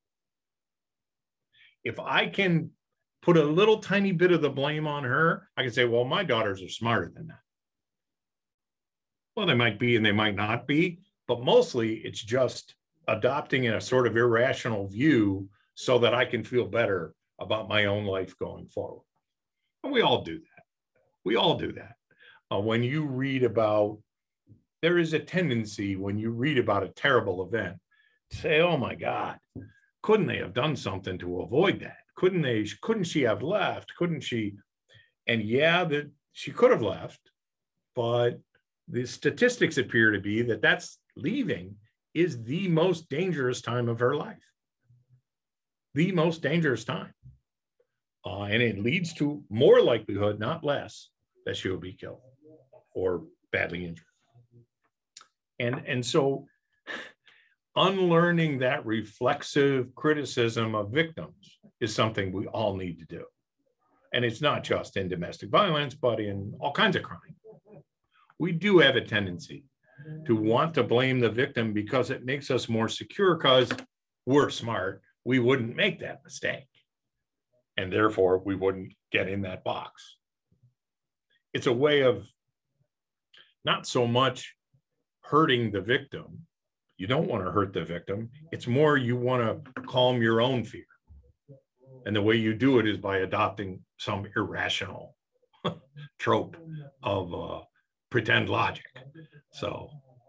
If I can put a little tiny bit of the blame on her, I can say, well, my daughters are smarter than that. Well, they might be and they might not be, but mostly it's just adopting a sort of irrational view so that I can feel better about my own life going forward. And we all do that. We all do that. Uh, when you read about, there is a tendency when you read about a terrible event to say, oh my God, couldn't they have done something to avoid that? Couldn't they, couldn't she have left? Couldn't she? And yeah, that she could have left, but the statistics appear to be that that's leaving is the most dangerous time of her life. The most dangerous time. Uh, and it leads to more likelihood, not less, that she will be killed or badly injured. And, and so unlearning that reflexive criticism of victims is something we all need to do. And it's not just in domestic violence, but in all kinds of crime. We do have a tendency to want to blame the victim because it makes us more secure, because we're smart. We wouldn't make that mistake. And therefore, we wouldn't get in that box. It's a way of not so much hurting the victim. You don't want to hurt the victim. It's more you want to calm your own fear. And the way you do it is by adopting some irrational trope of uh, pretend logic. So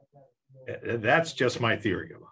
that's just my theory about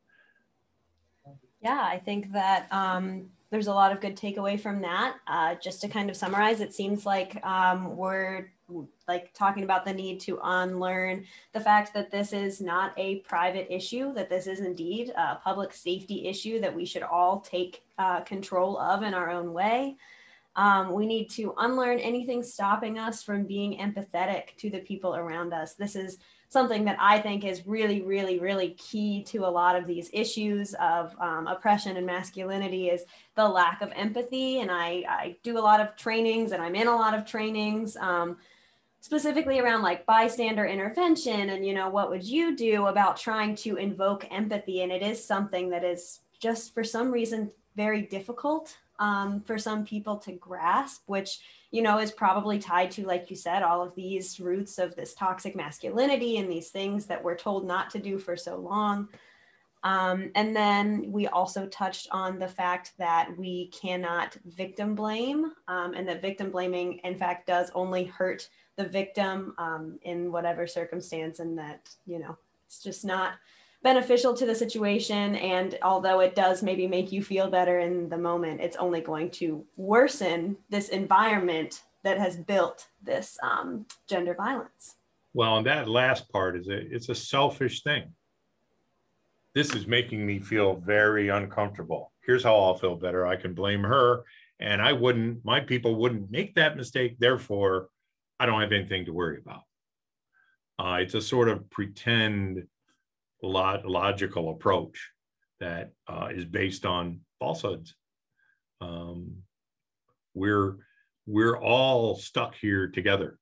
it. Yeah, I think that um, there's a lot of good takeaway from that. Uh, just to kind of summarize, it seems like um, we're like talking about the need to unlearn the fact that this is not a private issue, that this is indeed a public safety issue that we should all take uh, control of in our own way. Um, we need to unlearn anything stopping us from being empathetic to the people around us. This is something that I think is really, really, really key to a lot of these issues of um, oppression and masculinity is the lack of empathy. And I, I do a lot of trainings and I'm in a lot of trainings, um, specifically around like bystander intervention and, you know, what would you do about trying to invoke empathy? And it is something that is just for some reason very difficult um, for some people to grasp, which, you know, is probably tied to, like you said, all of these roots of this toxic masculinity and these things that we're told not to do for so long. Um, and then we also touched on the fact that we cannot victim blame um, and that victim blaming, in fact, does only hurt the victim um, in whatever circumstance, and that, you know, it's just not beneficial to the situation. And although it does maybe make you feel better in the moment, it's only going to worsen this environment that has built this um, gender violence. Well, and that last part is a, it's a selfish thing. This is making me feel very uncomfortable. Here's how I'll feel better. I can blame her, and I wouldn't, my people wouldn't make that mistake. Therefore, I don't have anything to worry about. Uh, it's a sort of pretend log- logical approach that uh, is based on falsehoods. Um, we're, we're all stuck here together.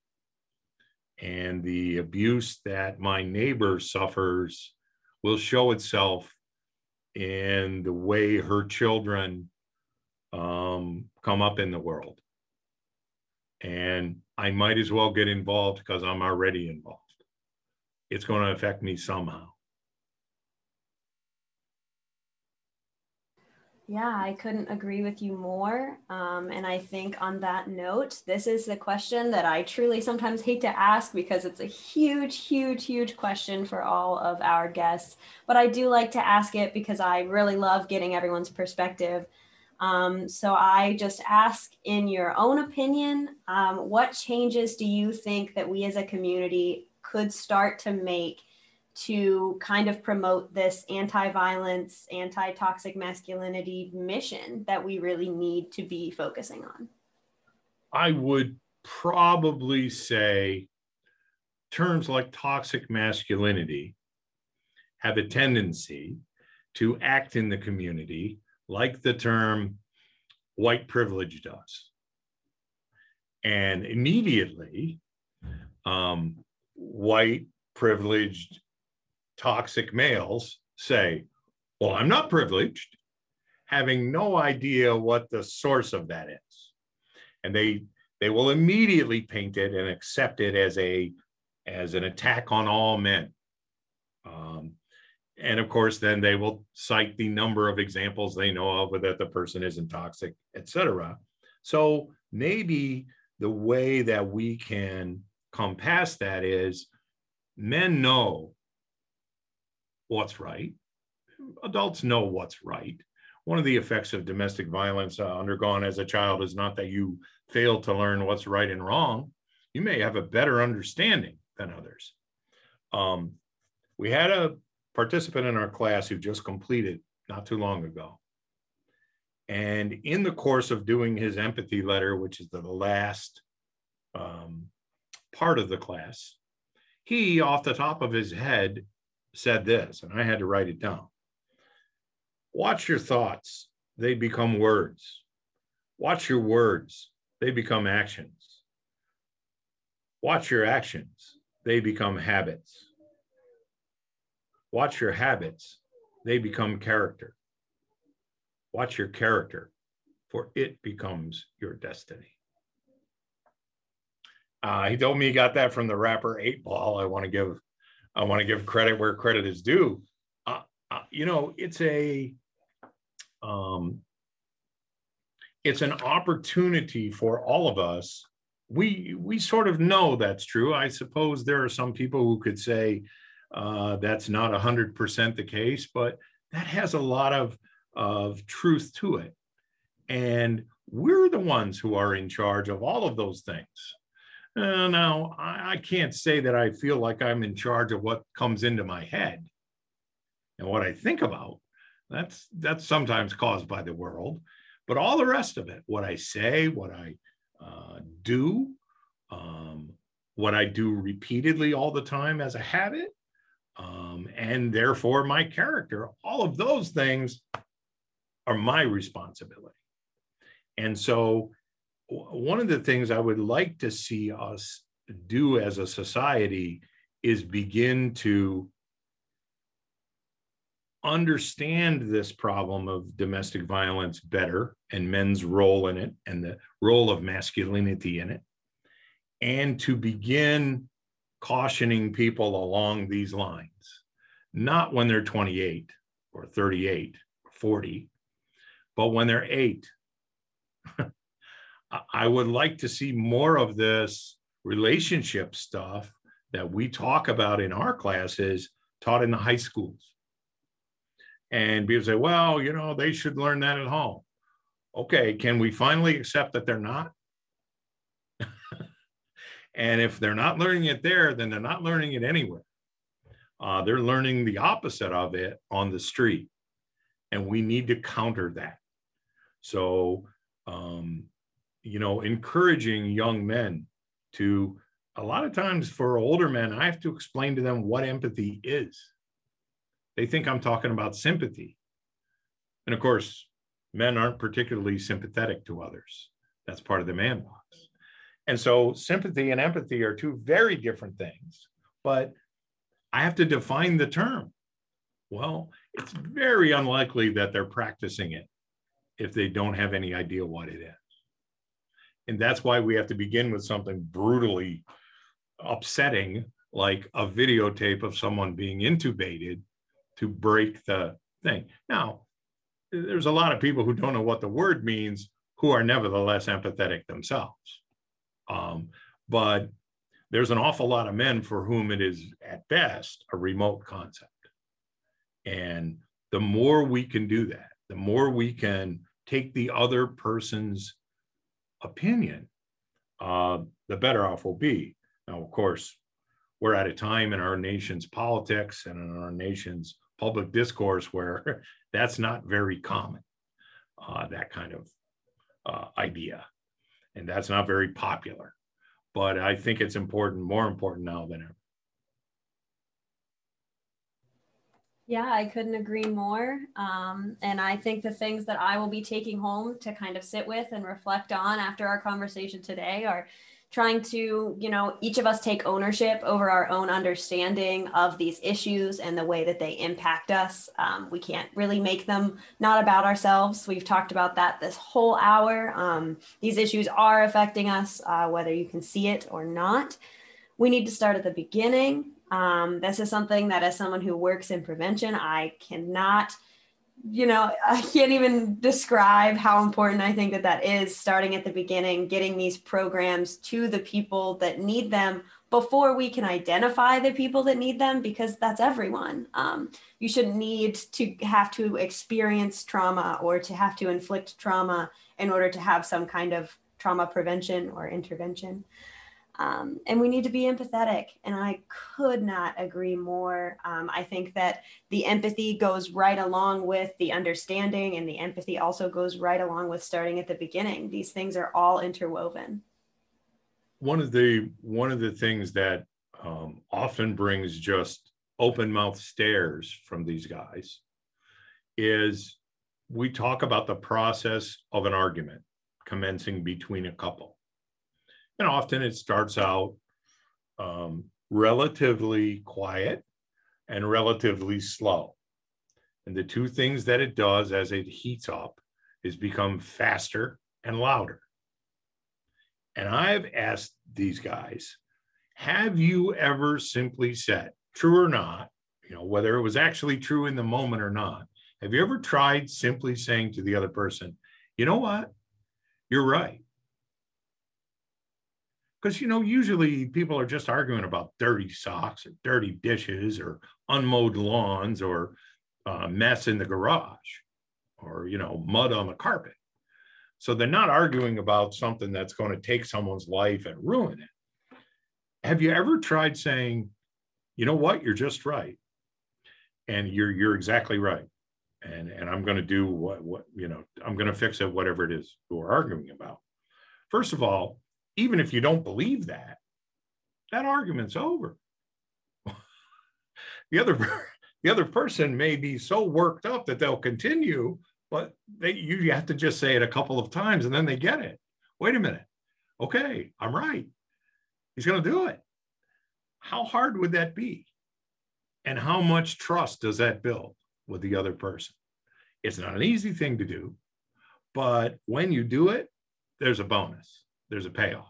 And the abuse that my neighbor suffers will show itself in the way her children um, come up in the world. And I might as well get involved because I'm already involved. It's going to affect me somehow. Yeah, I couldn't agree with you more. Um, and I think on that note, this is the question that I truly sometimes hate to ask because it's a huge, huge, huge question for all of our guests. But I do like to ask it because I really love getting everyone's perspective. Um, so I just ask, in your own opinion, um, what changes do you think that we as a community could start to make to kind of promote this anti-violence, anti-toxic masculinity mission that we really need to be focusing on? I would probably say terms like toxic masculinity have a tendency to act in the community like the term white privilege does. And immediately, um, white privileged toxic males say, well, I'm not privileged, having no idea what the source of that is. And they they will immediately paint it and accept it as a as an attack on all men. Um, and of course, then they will cite the number of examples they know of that the person isn't toxic, et cetera. So maybe the way that we can come past that is men know what's right. Adults know what's right. One of the effects of domestic violence uh, undergone as a child is not that you fail to learn what's right and wrong. You may have a better understanding than others. Um, we had a participant in our class who just completed not too long ago. And in the course of doing his empathy letter, which is the last um, part of the class, he, off the top of his head, said this, and I had to write it down. Watch your thoughts, they become words. Watch your words, they become actions. Watch your actions, they become habits. Watch your habits, they become character. Watch your character, for it becomes your destiny. Uh, he told me he got that from the rapper eight ball. I want to give, I want to give credit where credit is due. Uh, uh, you know, it's a, um, it's an opportunity for all of us we we sort of know that's true. I suppose there are some people who could say uh, that's not one hundred percent the case, but that has a lot of, of truth to it. And we're the ones who are in charge of all of those things. Uh, now, I, I can't say that I feel like I'm in charge of what comes into my head and what I think about. That's, that's sometimes caused by the world. But all the rest of it, what I say, what I uh, do, um, what I do repeatedly all the time as a habit, um, and therefore my character, all of those things are my responsibility. And so one of the things I would like to see us do as a society is begin to understand this problem of domestic violence better and men's role in it and the role of masculinity in it, and to begin cautioning people along these lines, not when they're twenty-eight or thirty-eight or forty, but when they're eight. I would like to see more of this relationship stuff that we talk about in our classes taught in the high schools. And people say, well, you know, they should learn that at home. Okay, can we finally accept that they're not? And if they're not learning it there, then they're not learning it anywhere. Uh, they're learning the opposite of it on the street. And we need to counter that. So, um, you know, encouraging young men to, a lot of times for older men, I have to explain to them what empathy is. They think I'm talking about sympathy. And of course, men aren't particularly sympathetic to others. That's part of the man box. And so sympathy and empathy are two very different things, but I have to define the term. Well, it's very unlikely that they're practicing it if they don't have any idea what it is. And that's why we have to begin with something brutally upsetting, like a videotape of someone being intubated, to break the thing. Now, there's a lot of people who don't know what the word means, who are nevertheless empathetic themselves. Um, but there's an awful lot of men for whom it is, at best, a remote concept. And the more we can do that, the more we can take the other person's opinion, uh, the better off we'll be. Now, of course, we're at a time in our nation's politics and in our nation's public discourse where that's not very common, uh, that kind of uh, idea. And that's not very popular. But I think it's important, more important now than ever. Yeah, I couldn't agree more. Um, and I think the things that I will be taking home to kind of sit with and reflect on after our conversation today are trying to, you know, each of us take ownership over our own understanding of these issues and the way that they impact us. Um, we can't really make them not about ourselves. We've talked about that this whole hour. Um, these issues are affecting us, uh, whether you can see it or not. We need to start at the beginning. Um, this is something that, as someone who works in prevention, I cannot, you know, I can't even describe how important I think that that is, starting at the beginning, getting these programs to the people that need them before we can identify the people that need them, because that's everyone. Um, you shouldn't need to have to experience trauma or to have to inflict trauma in order to have some kind of trauma prevention or intervention. Um, and we need to be empathetic. And I could not agree more. Um, I think that the empathy goes right along with the understanding, and the empathy also goes right along with starting at the beginning. These things are all interwoven. One of the, one of the things that um, often brings just open mouth stares from these guys is we talk about the process of an argument commencing between a couple. And often it starts out um, relatively quiet and relatively slow. And the two things that it does as it heats up is become faster and louder. And I've asked these guys, have you ever simply said, true or not, you know, whether it was actually true in the moment or not, have you ever tried simply saying to the other person, you know what, you're right? Because, you know, usually people are just arguing about dirty socks or dirty dishes or unmowed lawns or uh, mess in the garage or, you know, mud on the carpet. So they're not arguing about something that's going to take someone's life and ruin it. Have you ever tried saying, you know what, you're just right. And you're you're exactly right. And, and I'm going to do what, what, you know, I'm going to fix it, whatever it is we're arguing about. First of all, even if you don't believe that, that argument's over. the other the other person may be so worked up that they'll continue, but they you have to just say it a couple of times and then they get it. Wait a minute. Okay, I'm right. He's going to do it. How hard would that be? And how much trust does that build with the other person? It's not an easy thing to do, but when you do it, there's a bonus. There's a payoff.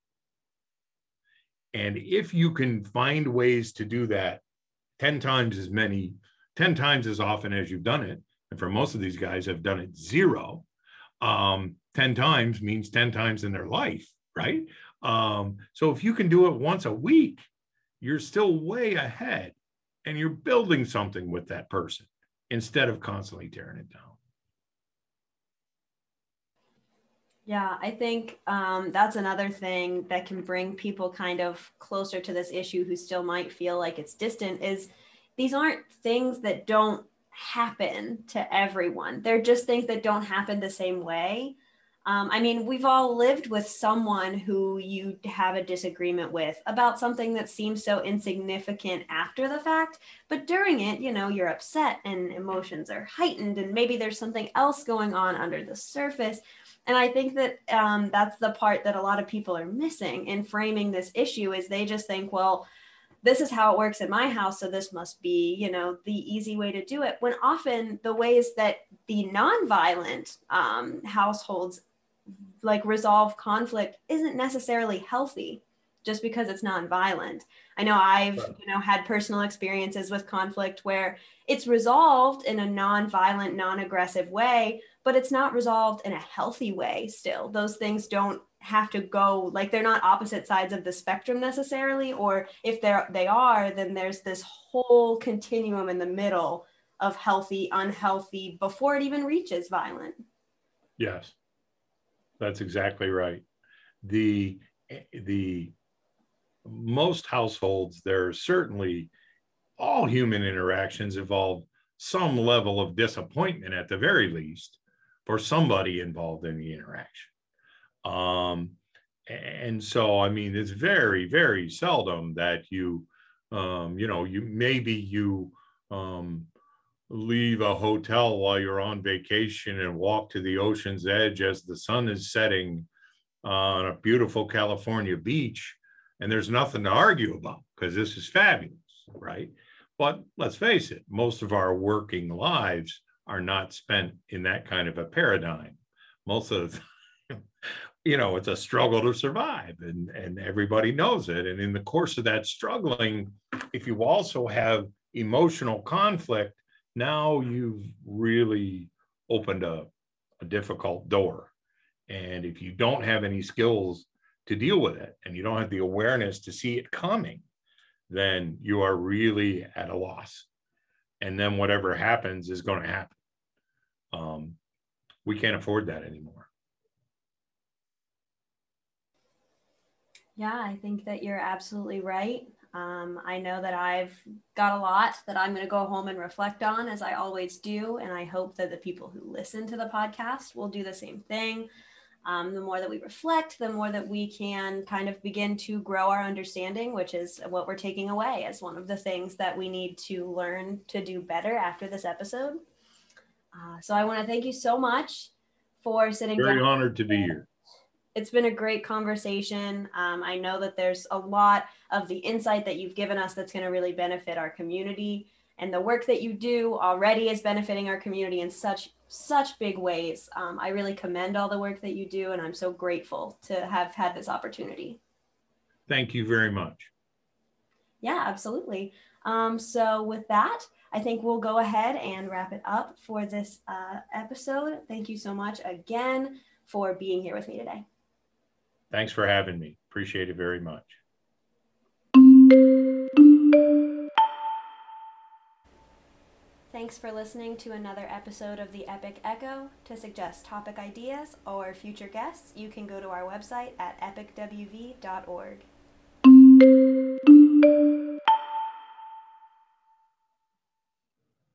And if you can find ways to do that ten times as many, ten times as often as you've done it, and for most of these guys have done it zero, um, ten times means ten times in their life, right? Um, so if you can do it once a week, you're still way ahead and you're building something with that person instead of constantly tearing it down. Yeah, I think um, that's another thing that can bring people kind of closer to this issue who still might feel like it's distant is these aren't things that don't happen to everyone. They're just things that don't happen the same way. Um, I mean, we've all lived with someone who you have a disagreement with about something that seems so insignificant after the fact, but during it, you know, you're upset and emotions are heightened and maybe there's something else going on under the surface. And I think that um, that's the part that a lot of people are missing in framing this issue is they just think, well, this is how it works in my house, so this must be, you know, the easy way to do it. When often the ways that the nonviolent um, households like resolve conflict isn't necessarily healthy just because it's nonviolent. I know I've, you know, had personal experiences with conflict where it's resolved in a nonviolent, non-aggressive way, but it's not resolved in a healthy way still. Those things don't have to go, like they're not opposite sides of the spectrum necessarily, or if they're, they are, then there's this whole continuum in the middle of healthy, unhealthy, before it even reaches violent. Yes, that's exactly right. The, the most households, there are certainly all human interactions involve some level of disappointment at the very least for somebody involved in the interaction. Um, and so, I mean, it's very, very seldom that you, um, you know, you maybe you um, leave a hotel while you're on vacation and walk to the ocean's edge as the sun is setting on a beautiful California beach, and there's nothing to argue about because this is fabulous, right? But let's face it, most of our working lives are not spent in that kind of a paradigm. Most of the time, you know, it's a struggle to survive, and, and everybody knows it. And in the course of that struggling, if you also have emotional conflict, now you've really opened a, a difficult door. And if you don't have any skills to deal with it, and you don't have the awareness to see it coming, then you are really at a loss. And then whatever happens is going to happen. Um, we can't afford that anymore. Yeah, I think that you're absolutely right. Um, I know that I've got a lot that I'm going to go home and reflect on, as I always do. And I hope that the people who listen to the podcast will do the same thing. Um, the more that we reflect, the more that we can kind of begin to grow our understanding, which is what we're taking away as one of the things that we need to learn to do better after this episode. Uh, so I want to thank you so much for sitting down. Very honored to be here. It's been a great conversation. Um, I know that there's a lot of the insight that you've given us that's going to really benefit our community. And the work that you do already is benefiting our community in such, such big ways. Um, I really commend all the work that you do, and I'm so grateful to have had this opportunity. Thank you very much. Yeah, absolutely. Um, so with that, I think we'll go ahead and wrap it up for this uh, episode. Thank you so much again for being here with me today. Thanks for having me. Appreciate it very much. Thanks for listening to another episode of the Epic Echo. To suggest topic ideas or future guests, you can go to our website at epic w v dot org.